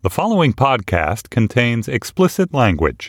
The following podcast contains explicit language.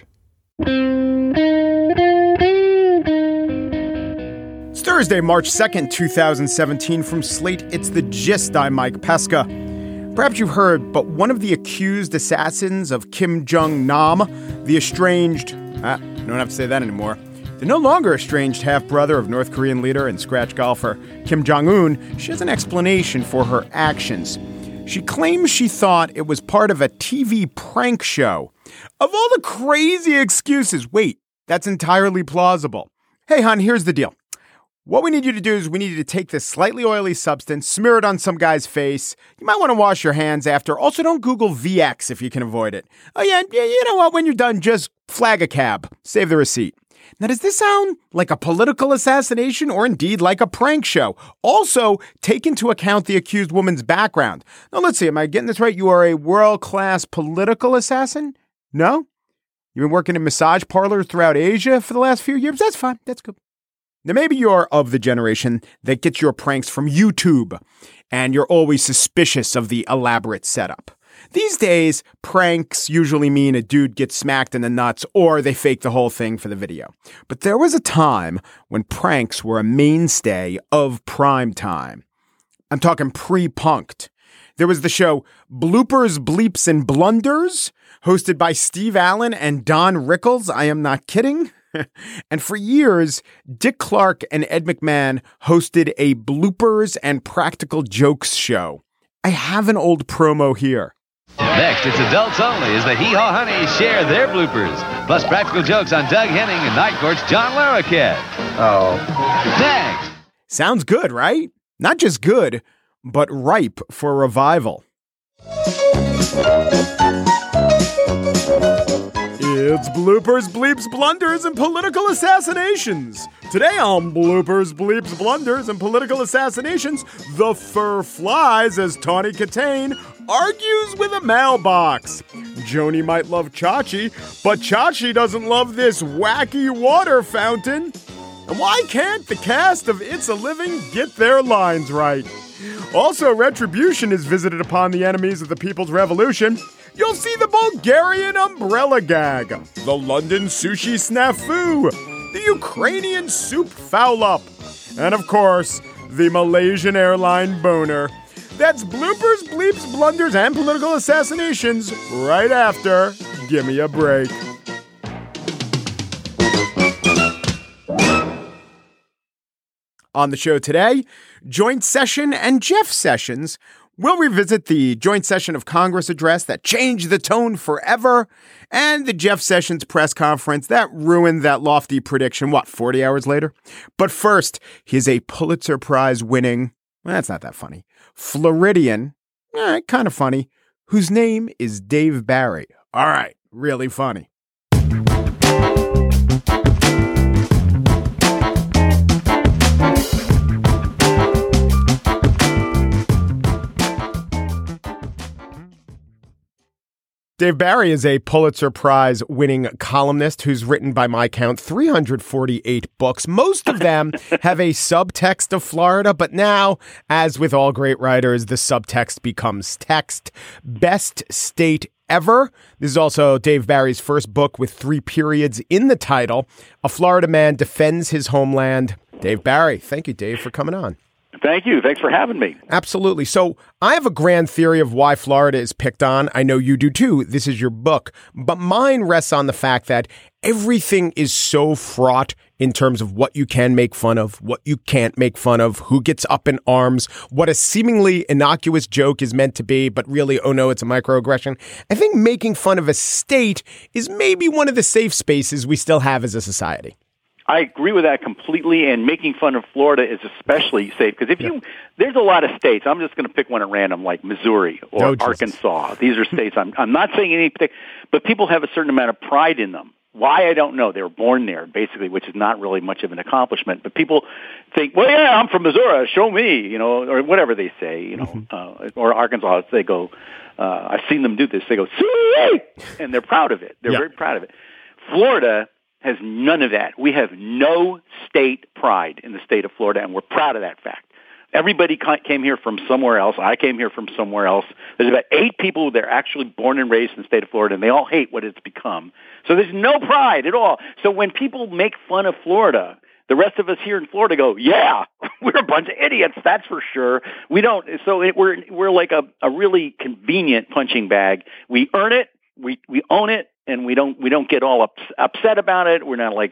It's Thursday, March 2nd, 2017. From Slate, it's The Gist. I'm Mike Pesca. Perhaps you've heard, but one of the accused assassins of Kim Jong-nam, the estranged... you don't have to say that anymore. The no longer estranged half-brother of North Korean leader and scratch golfer Kim Jong-un, she has an explanation for her actions. She claims she thought it was part of a TV prank show. Of all the crazy excuses, wait, that's entirely plausible. Hey, hon, here's the deal. What we need you to do is we need you to take this slightly oily substance, smear it on some guy's face. You might want to wash your hands after. Also, don't Google VX if you can avoid it. Oh, yeah, you know what? When you're done, just flag a cab. Save the receipt. Now, does this sound like a political assassination or indeed like a prank show? Also, take into account the accused woman's background. Now, let's see. Am I getting this right? You are a world-class political assassin? No? You've been working in massage parlors throughout Asia for the last few years? That's fine. That's good. Now, maybe you're of the generation that gets your pranks from YouTube, and you're always suspicious of the elaborate setup. These days, pranks usually mean a dude gets smacked in the nuts or they fake the whole thing for the video. But there was a time when pranks were a mainstay of prime time. I'm talking pre-punked. There was the show Bloopers, Bleeps, and Blunders, hosted by Steve Allen and Don Rickles. I am not kidding. And for years, Dick Clark and Ed McMahon hosted a bloopers and practical jokes show. I have an old promo here. Next, it's adults only as the Hee Haw Honeys share their bloopers, plus practical jokes on Doug Henning and Night Court's John Larroquette. Oh. Next. Sounds good, right? Not just good, but ripe for revival. It's Bloopers, Bleeps, Blunders, and Political Assassinations. Today on Bloopers, Bleeps, Blunders, and Political Assassinations, the fur flies as Tawny Katane argues with a mailbox. Joni might love Chachi, but Chachi doesn't love this wacky water fountain. And why can't the cast of It's a Living get their lines right? Also, retribution is visited upon the enemies of the People's Revolution. You'll see the Bulgarian umbrella gag, the London sushi snafu, the Ukrainian soup foul-up, and of course, the Malaysian airline boner. That's Bloopers, Bleeps, Blunders, and Political Assassinations right after Gimme a Break. On the show today, Joint Session and Jeff Sessions will revisit the joint session of Congress address that changed the tone forever and the Jeff Sessions press conference that ruined that lofty prediction, 40 hours later? But first, he's a Pulitzer Prize winning, that's not that funny, Floridian, kind of funny, whose name is Dave Barry. All right, really funny. Dave Barry is a Pulitzer Prize winning columnist who's written, by my count, 348 books. Most of them have a subtext of Florida, but now, as with all great writers, the subtext becomes text. Best State Ever. This is also Dave Barry's first book with 3 periods in the title. A Florida man defends his homeland. Dave Barry. Thank you, Dave, for coming on. Thank you. Thanks for having me. Absolutely. So I have a grand theory of why Florida is picked on. I know you do too. This is your book. But mine rests on the fact that everything is so fraught in terms of what you can make fun of, what you can't make fun of, who gets up in arms, what a seemingly innocuous joke is meant to be, but really, oh no, it's a microaggression. I think making fun of a state is maybe one of the safe spaces we still have as a society. I agree with that completely, and making fun of Florida is especially safe because there's a lot of states. I'm just going to pick one at random, like Missouri or Arkansas. These are states. I'm not saying any particular, but people have a certain amount of pride in them. Why, I don't know. They were born there, basically, which is not really much of an accomplishment. But people think, well, yeah, I'm from Missouri. Show me, or whatever they say, or Arkansas. They go, I've seen them do this. They go, see, and they're proud of it. They're very proud of it. Florida has none of that. We have no state pride in the state of Florida, and we're proud of that fact. Everybody came here from somewhere else. I came here from somewhere else. There's about 8 people that are actually born and raised in the state of Florida, and they all hate what it's become. So there's no pride at all. So when people make fun of Florida, the rest of us here in Florida go, yeah, we're a bunch of idiots, that's for sure. We don't. So we're like a really convenient punching bag. We earn it, we own it, and we don't get all upset about it. We're not like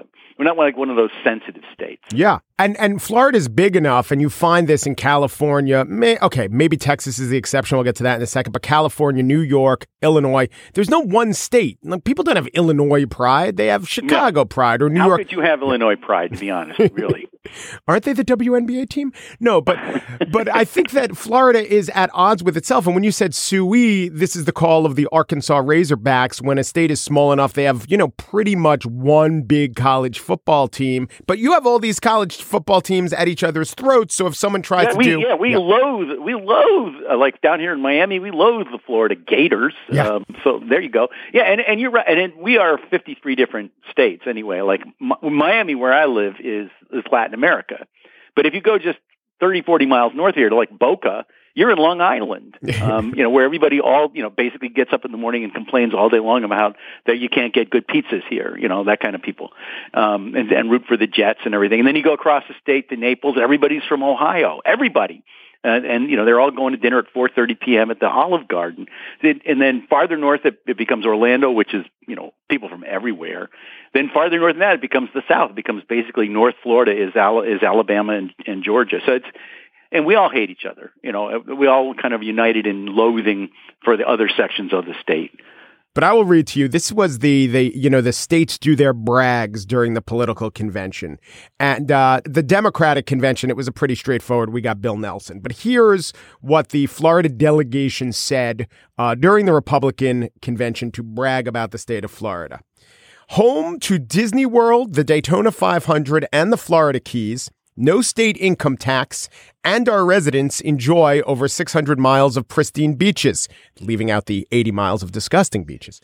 one of those sensitive states. Yeah. And Florida's big enough, and you find this in California. Maybe Texas is the exception. We'll get to that in a second. But California, New York, Illinois, there's no one state. Like, people don't have Illinois pride. They have Chicago pride or New York. How could you have Illinois pride, to be honest, really? Aren't they the WNBA team? No, but I think that Florida is at odds with itself. And when you said Suey, this is the call of the Arkansas Razorbacks. When a state is small enough, they have, pretty much one big college football team. But you have all these college football teams at each other's throats. So if someone tries we loathe, like down here in Miami, we loathe the Florida Gators. Yeah. So there you go. Yeah, and you're right. And we are 53 different states anyway. Like Miami, where I live, is Latin America. But if you go just 30, 40 miles north here to like Boca, you're in Long Island, where everybody basically gets up in the morning and complains all day long about that you can't get good pizzas here, that kind of people, and root for the Jets and everything. And then you go across the state to Naples. Everybody's from Ohio. Everybody. And they're all going to dinner at 4:30 p.m. at the Olive Garden. And then farther north, it becomes Orlando, which is, people from everywhere. Then farther north than that, it becomes the South. It becomes basically North Florida is Alabama and Georgia. So and we all hate each other. We all kind of united in loathing for the other sections of the state. But I will read to you. This was the states do their brags during the political convention. And the Democratic convention, it was a pretty straightforward. We got Bill Nelson. But here's what the Florida delegation said during the Republican convention to brag about the state of Florida. Home to Disney World, the Daytona 500, and the Florida Keys. No state income tax, and our residents enjoy over 600 miles of pristine beaches, leaving out the 80 miles of disgusting beaches.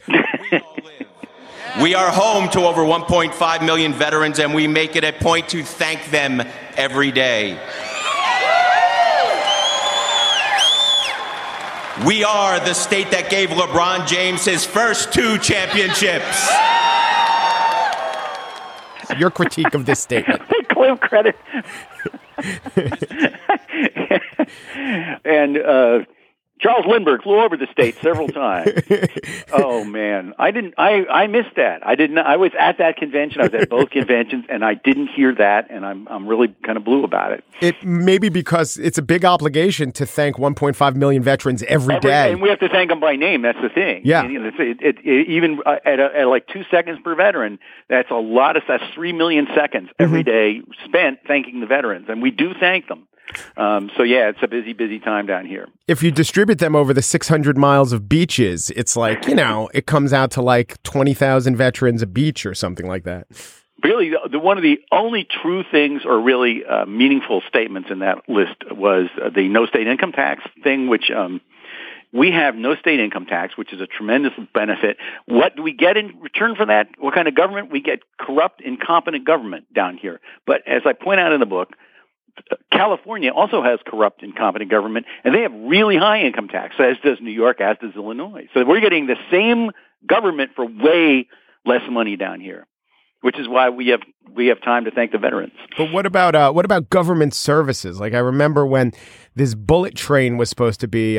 We are home to over 1.5 million veterans, and we make it a point to thank them every day. We are the state that gave LeBron James his first 2 championships. Your critique of this statement. Cliff credit. And Charles Lindbergh flew over the state several times. Oh man, I missed that. I was at that convention. I was at both conventions, and I didn't hear that, and I'm really kind of blue about it. It may be because it's a big obligation to thank 1.5 million veterans every day, and we have to thank them by name. That's the thing. Yeah. Even at like 2 seconds per veteran, that's 3 million seconds every day spent thanking the veterans, and we do thank them. So yeah, it's a busy time down here. If you distribute them over the 600 miles of beaches, it's like, it comes out to like 20,000 veterans a beach or something like that. Really, one of the only true things or really meaningful statements in that list was the no state income tax thing, which we have no state income tax, which is a tremendous benefit. What do we get in return for that? What kind of government? We get corrupt, incompetent government down here. But as I point out in the book, California also has corrupt, incompetent government, and they have really high income tax, as does New York, as does Illinois. So we're getting the same government for way less money down here, which is why we have time to thank the veterans. But what about government services? Like, I remember when this bullet train was supposed to be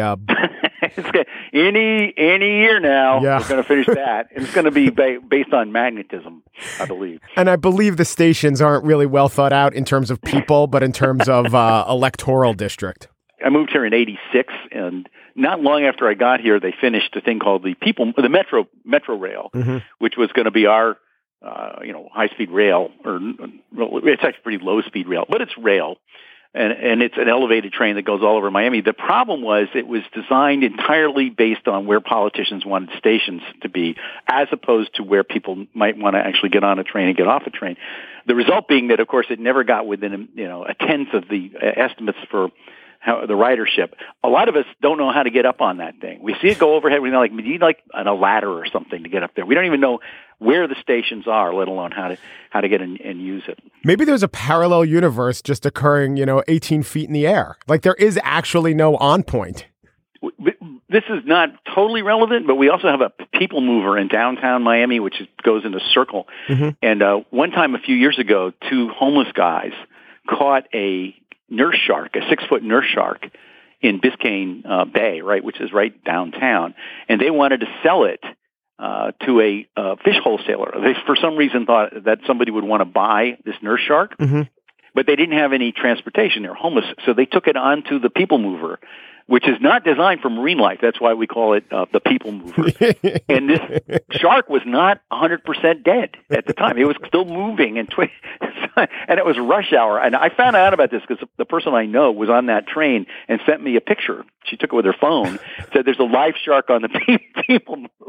any year now. Yeah. We're going to finish that. It's going to be based on magnetism, I believe. And I believe the stations aren't really well thought out in terms of people, but in terms of electoral district. I moved here in '86, and not long after I got here, they finished a thing called the Metro Rail, which was going to be our high-speed rail, or it's actually pretty low-speed rail, but it's rail. And it's an elevated train that goes all over Miami. The problem was it was designed entirely based on where politicians wanted stations to be, as opposed to where people might want to actually get on a train and get off a train. The result being that, of course, it never got within a tenth of the estimates for the ridership. A lot of us don't know how to get up on that thing. We see it go overhead. We know, like, we need like a ladder or something to get up there. We don't even know where the stations are, let alone how to get in and use it. Maybe there's a parallel universe just occurring, 18 feet in the air. Like there is actually no on point. This is not totally relevant, but we also have a people mover in downtown Miami, which goes in a circle. Mm-hmm. And one time a few years ago, two homeless guys caught a nurse shark, a 6-foot nurse shark in Biscayne Bay, right, which is right downtown. And they wanted to sell it to a fish wholesaler. They, for some reason, thought that somebody would want to buy this nurse shark, mm-hmm. but they didn't have any transportation. They're homeless. So they took it onto the people mover, which is not designed for marine life. That's why we call it the people mover. And this shark was not 100% dead at the time. It was still moving, and it was rush hour. And I found out about this because the person I know was on that train and sent me a picture. She took it with her phone, said there's a live shark on the people mover.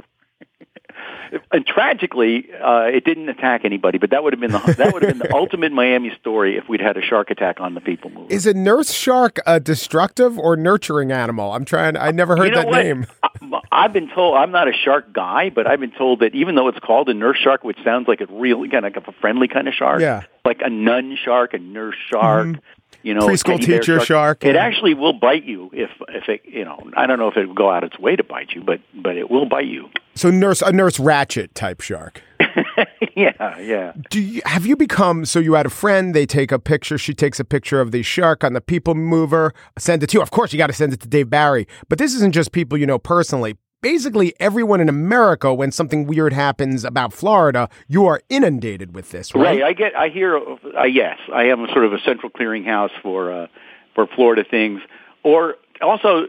And tragically, it didn't attack anybody, but that would have been the ultimate Miami story if we'd had a shark attack on the people mover. Is a nurse shark a destructive or nurturing animal? I never heard that name. I've been told, I'm not a shark guy, but I've been told that even though it's called a nurse shark, which sounds like a really kind of like a friendly kind of shark, like a nun shark, a nurse shark, mm-hmm. Preschool teacher shark. It actually will bite you if it, I don't know if it will go out its way to bite you, but it will bite you. So a nurse Ratchet type shark. Yeah. Have you become, so you had a friend, they take a picture, she takes a picture of the shark on the people mover, send it to you. Of course, you got to send it to Dave Barry. But this isn't just people you know personally. Basically, everyone in America, when something weird happens about Florida, you are inundated with this, right? Right. Yes, I am sort of a central clearinghouse for Florida things, or also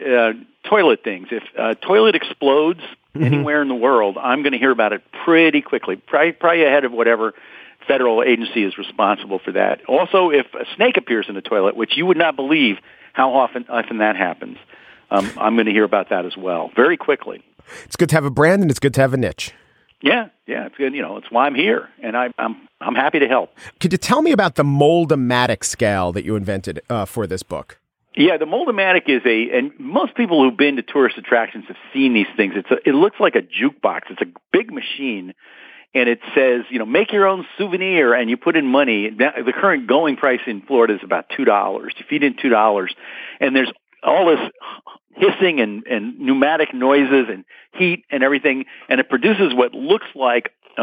toilet things. If a toilet explodes anywhere in the world, I'm going to hear about it pretty quickly, probably ahead of whatever federal agency is responsible for that. Also, if a snake appears in the toilet, which you would not believe how often that happens, I'm going to hear about that as well, very quickly. It's good to have a brand, and it's good to have a niche. Yeah, it's good. It's why I'm here, and I'm happy to help. Could you tell me about the Mold-O-Matic scale that you invented for this book? Yeah, the Mold-O-Matic is and most people who've been to tourist attractions have seen these things. It looks like a jukebox. It's a big machine, and it says, make your own souvenir, and you put in money. The current going price in Florida is about $2. You feed in $2, and there's all this hissing and pneumatic noises and heat and everything, and it produces what looks like a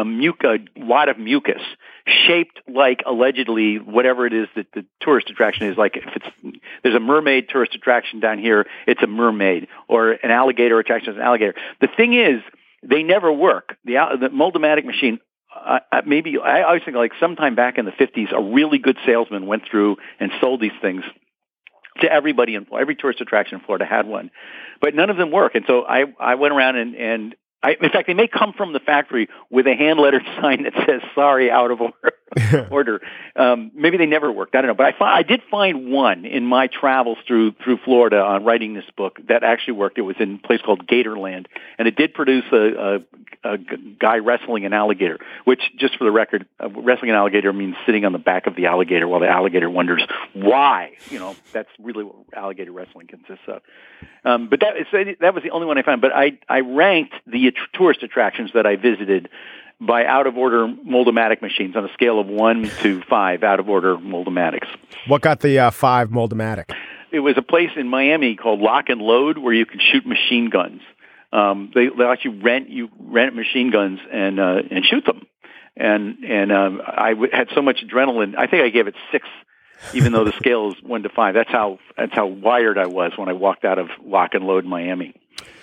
lot of mucus, shaped like allegedly whatever it is that the tourist attraction is. Like if there's a mermaid tourist attraction down here, it's a mermaid, or an alligator attraction is an alligator. The thing is, they never work. The Mold-O-Matic machine. I always think like sometime back in the 50s, a really good salesman went through and sold these things to everybody in Florida. Every tourist attraction in Florida had one, but none of them work. And so I went around and in fact, they may come from the factory with a hand-lettered sign that says "Sorry, out of order." Maybe they never worked. I don't know, but I did find one in my travels through Florida on writing this book that actually worked. It was in a place called Gatorland, and it did produce a guy wrestling an alligator. Which, just for the record, wrestling an alligator means sitting on the back of the alligator while the alligator wonders why. That's really what alligator wrestling consists of. But that was the only one I found. But I ranked the tourist attractions that I visited by out-of-order Mold-O-Matic machines on a scale of 1 to 5 out-of-order Mold-O-Matics. What got the 5 Mold-O-Matic? It was a place in Miami called Lock and Load where you can shoot machine guns. They let you rent machine guns and shoot them. And I had so much adrenaline. I think I gave it 6, even though the scale is 1 to 5. That's how wired I was when I walked out of Lock and Load Miami.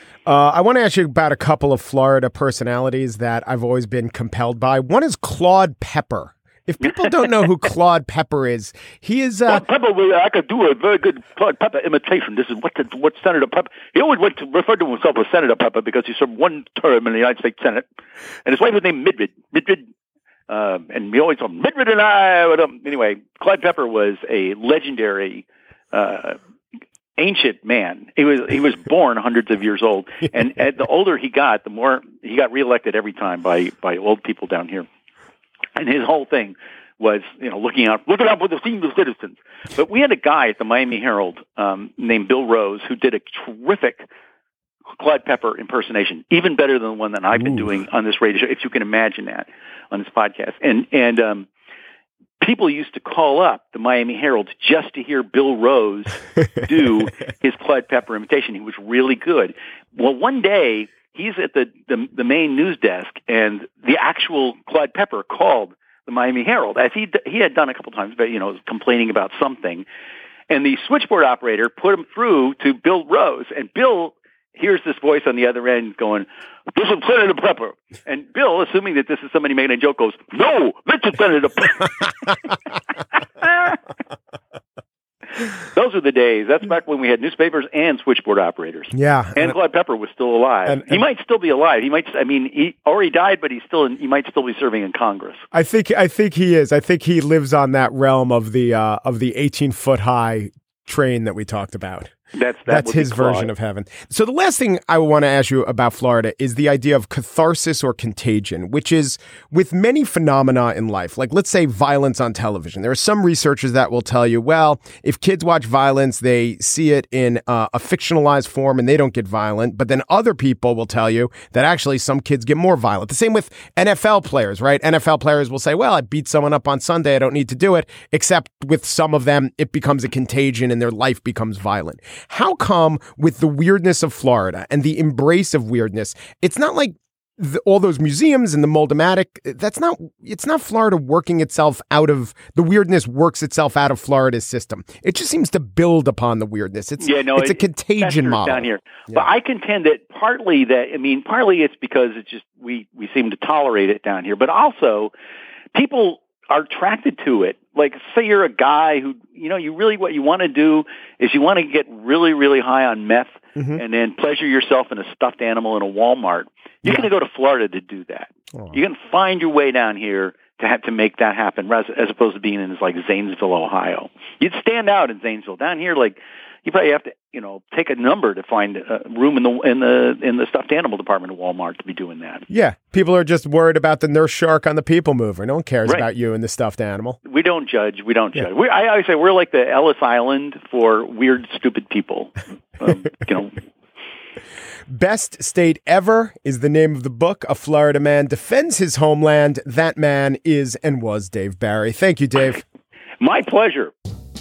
I want to ask you about a couple of Florida personalities that I've always been compelled by. One is Claude Pepper. If people don't know who Claude Pepper is, he is... Claude Pepper, I could do a very good Claude Pepper imitation. This is what Senator Pepper... He always referred to himself as Senator Pepper because he served 1 term in the United States Senate. And his wife was named Midrid. And we always called him Midrid and I... Anyway, Claude Pepper was a legendary... ancient man. He was born hundreds of years old, and the older he got, the more he got reelected every time by old people down here. And his whole thing was, looking out for the senior citizens. But we had a guy at the Miami Herald named Bill Rose who did a terrific Clyde Pepper impersonation, even better than the one that I've been doing on this radio show, if you can imagine that, on this podcast. And people used to call up the Miami Herald just to hear Bill Rose do his Clyde Pepper imitation. He was really good. Well, one day he's at the main news desk, and the actual Clyde Pepper called the Miami Herald, as he had done a couple times, but complaining about something. And the switchboard operator put him through to Bill Rose, and Bill hears this voice on the other end going, "This is Senator Pepper." And Bill, assuming that this is somebody making a joke, goes, "No, this is Senator Pepper." Those are the days. That's back when we had newspapers and switchboard operators. Yeah. And Clyde Pepper was still alive. And he might still be alive. He already died, but he might still be serving in Congress. I think he is. I think he lives on that realm of the 18-foot high train that we talked about. That's his version of heaven. So the last thing I want to ask you about Florida is the idea of catharsis or contagion, which is with many phenomena in life, like let's say violence on television. There are some researchers that will tell you, well, if kids watch violence, they see it in a fictionalized form and they don't get violent. But then other people will tell you that actually some kids get more violent. The same with NFL players, right? NFL players will say, well, I beat someone up on Sunday. I don't need to do it. Except with some of them, it becomes a contagion and their life becomes violent. How come with the weirdness of Florida and the embrace of weirdness, it's not like all those museums and the Moldomatic, it's not Florida working itself out of, the weirdness works itself out of Florida's system. It just seems to build upon the weirdness. It's a contagion model down here. Yeah. But I contend that partly it's because it's just, we seem to tolerate it down here, but also people are attracted to it. Like, say you're a guy who, what you want to do is you want to get really, really high on meth and then pleasure yourself in a stuffed animal in a Walmart. You're going to go to Florida to do that. Oh. You're going to find your way down here to have to make that happen, as opposed to being in Zanesville, Ohio. You'd stand out in Zanesville. Down here, you probably have to, take a number to find a room in the stuffed animal department of Walmart to be doing that. Yeah, people are just worried about the nurse shark on the People Mover. No one cares about you and the stuffed animal. We don't judge. I always say we're like the Ellis Island for weird, stupid people. Best State Ever is the name of the book. A Florida man defends his homeland. That man is and was Dave Barry. Thank you, Dave. My pleasure.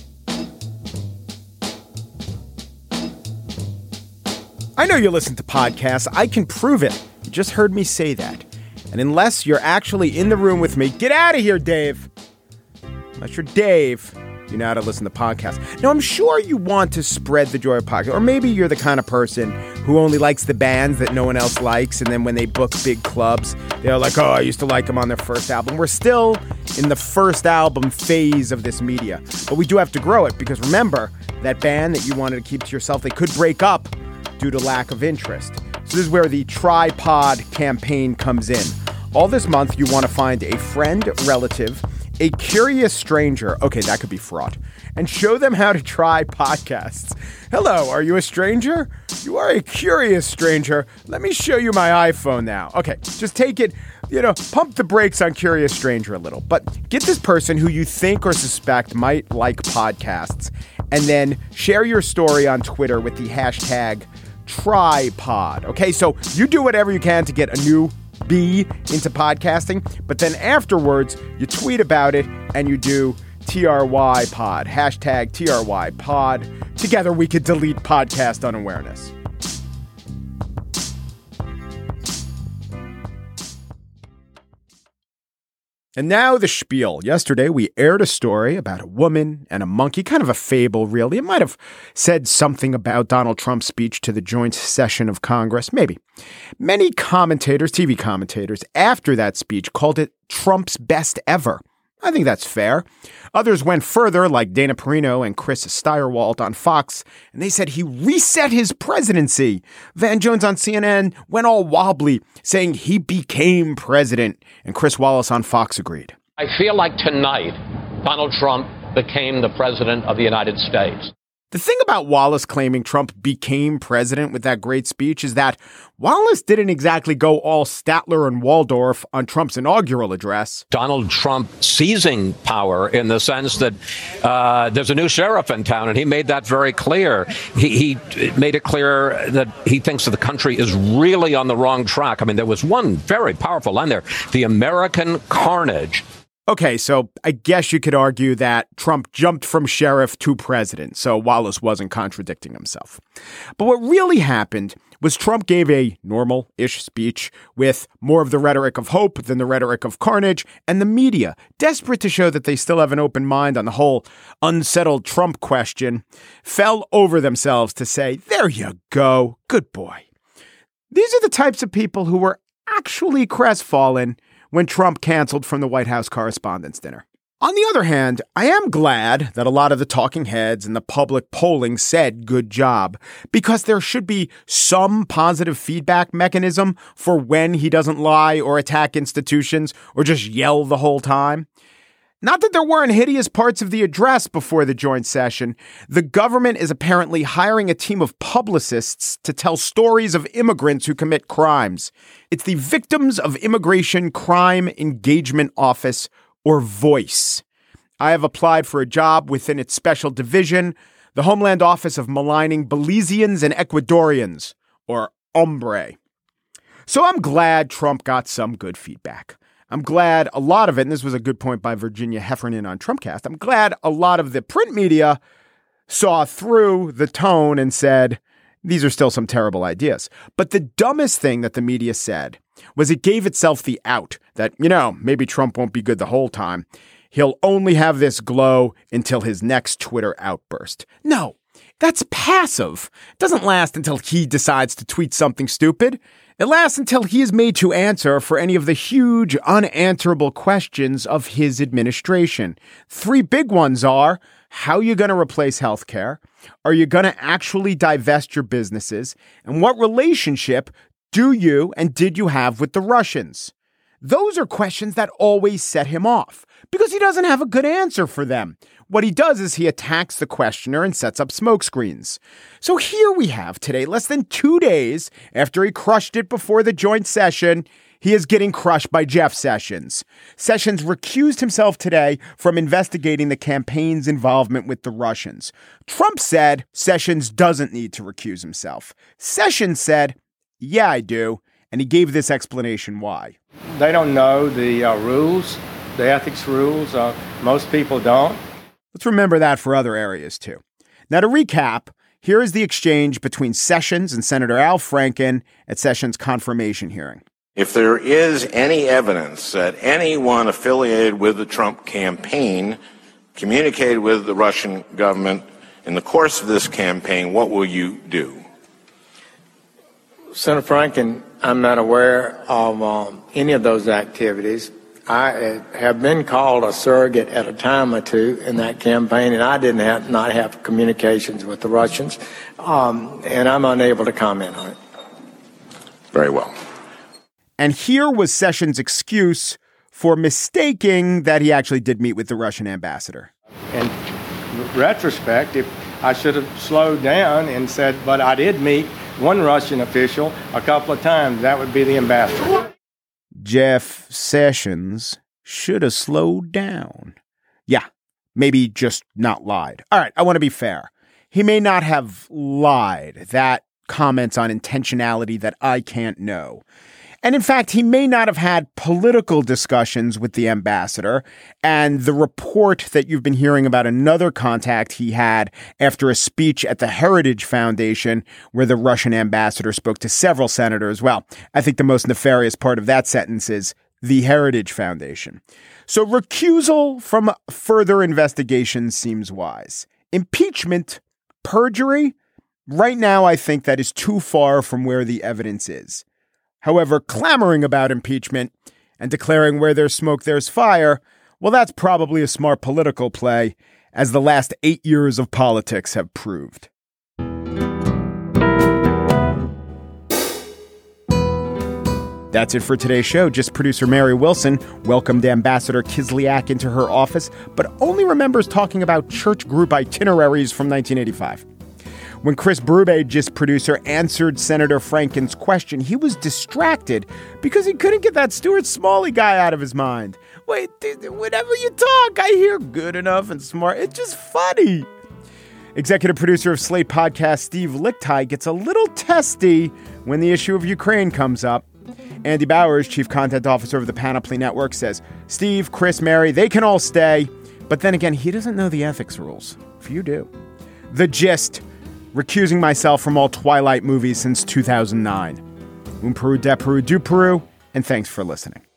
I know you listen to podcasts. I can prove it. You just heard me say that. And unless you're actually in the room with me, get out of here, Dave. Unless you're Dave, you know how to listen to podcasts. Now, I'm sure you want to spread the joy of podcast. Or maybe you're the kind of person who only likes the bands that no one else likes. And then when they book big clubs, they're like, oh, I used to like them on their first album. We're still in the first album phase of this media. But we do have to grow it because remember, that band that you wanted to keep to yourself, they could break up due to lack of interest. So this is where the Tripod campaign comes in. All this month, you want to find a friend, relative, a curious stranger. Okay, that could be fraught. And show them how to try podcasts. Hello, are you a stranger? You are a curious stranger. Let me show you my iPhone now. Okay, just take it, pump the brakes on curious stranger a little. But get this person who you think or suspect might like podcasts, and then share your story on Twitter with the hashtag Tripod. Okay, so you do whatever you can to get a new bee into podcasting, but then afterwards you tweet about it and you do TRYPod, hashtag TRYPod. Together we could delete podcast unawareness. And now the spiel. Yesterday, we aired a story about a woman and a monkey, kind of a fable, really. It might have said something about Donald Trump's speech to the joint session of Congress, maybe. Many commentators, TV commentators, after that speech called it Trump's best ever. I think that's fair. Others went further, like Dana Perino and Chris Steyerwalt on Fox, and they said he reset his presidency. Van Jones on CNN went all wobbly, saying he became president, and Chris Wallace on Fox agreed. I feel like tonight Donald Trump became the president of the United States. The thing about Wallace claiming Trump became president with that great speech is that Wallace didn't exactly go all Statler and Waldorf on Trump's inaugural address. Donald Trump seizing power in the sense that there's a new sheriff in town, and he made that very clear. He made it clear that he thinks that the country is really on the wrong track. I mean, there was one very powerful line there, the American carnage. Okay, so I guess you could argue that Trump jumped from sheriff to president, so Wallace wasn't contradicting himself. But what really happened was Trump gave a normal-ish speech with more of the rhetoric of hope than the rhetoric of carnage, and the media, desperate to show that they still have an open mind on the whole unsettled Trump question, fell over themselves to say, there you go, good boy. These are the types of people who were actually crestfallen when Trump canceled from the White House Correspondents' Dinner. On the other hand, I am glad that a lot of the talking heads and the public polling said good job, because there should be some positive feedback mechanism for when he doesn't lie or attack institutions or just yell the whole time. Not that there weren't hideous parts of the address before the joint session. The government is apparently hiring a team of publicists to tell stories of immigrants who commit crimes. It's the Victims of Immigration Crime Engagement Office, or VOICE. I have applied for a job within its special division, the Homeland Office of Maligning Belizeans and Ecuadorians, or HOMBRE. So I'm glad Trump got some good feedback. I'm glad a lot of it, and this was a good point by Virginia Heffernan on Trumpcast, I'm glad a lot of the print media saw through the tone and said, these are still some terrible ideas. But the dumbest thing that the media said was it gave itself the out that, maybe Trump won't be good the whole time. He'll only have this glow until his next Twitter outburst. No, that's passive. It doesn't last until he decides to tweet something stupid. It lasts until he is made to answer for any of the huge, unanswerable questions of his administration. 3 big ones are, how are you going to replace healthcare? Are you going to actually divest your businesses? And what relationship do you and did you have with the Russians? Those are questions that always set him off because he doesn't have a good answer for them. What he does is he attacks the questioner and sets up smokescreens. So here we have today, less than 2 days after he crushed it before the joint session, he is getting crushed by Jeff Sessions. Sessions recused himself today from investigating the campaign's involvement with the Russians. Trump said Sessions doesn't need to recuse himself. Sessions said, yeah, I do. And he gave this explanation why. They don't know the rules, the ethics rules. Most people don't. Let's remember that for other areas, too. Now, to recap, here is the exchange between Sessions and Senator Al Franken at Sessions' confirmation hearing. If there is any evidence that anyone affiliated with the Trump campaign communicated with the Russian government in the course of this campaign, what will you do? Senator Franken, I'm not aware of any of those activities. I have been called a surrogate at a time or two in that campaign, and I not have communications with the Russians, and I'm unable to comment on it. Very well. And here was Sessions' excuse for mistaking that he actually did meet with the Russian ambassador. In retrospect, if I should have slowed down and said, but I did meet one Russian official a couple of times, that would be the ambassador. Jeff Sessions should have slowed down. Yeah, maybe just not lied. All right, I want to be fair. He may not have lied. That comments on intentionality that I can't know. And in fact, he may not have had political discussions with the ambassador. And the report that you've been hearing about another contact he had after a speech at the Heritage Foundation, where the Russian ambassador spoke to several senators. Well, I think the most nefarious part of that sentence is the Heritage Foundation. So recusal from further investigation seems wise. Impeachment, perjury, right now I think that is too far from where the evidence is. However, clamoring about impeachment and declaring where there's smoke, there's fire, well, that's probably a smart political play, as the last 8 years of politics have proved. That's it for today's show. Just producer Mary Wilson welcomed Ambassador Kislyak into her office, but only remembers talking about church group itineraries from 1985. When Chris Brube, Gist producer, answered Senator Franken's question, he was distracted because he couldn't get that Stuart Smalley guy out of his mind. Wait, whenever you talk, I hear good enough and smart. It's just funny. Executive producer of Slate podcast Steve Lickteig gets a little testy when the issue of Ukraine comes up. Andy Bowers, chief content officer of the Panoply Network, says, Steve, Chris, Mary, they can all stay. But then again, he doesn't know the ethics rules. Few do. The Gist, recusing myself from all Twilight movies since 2009. Un Peru, de Peru, du Peru, and thanks for listening.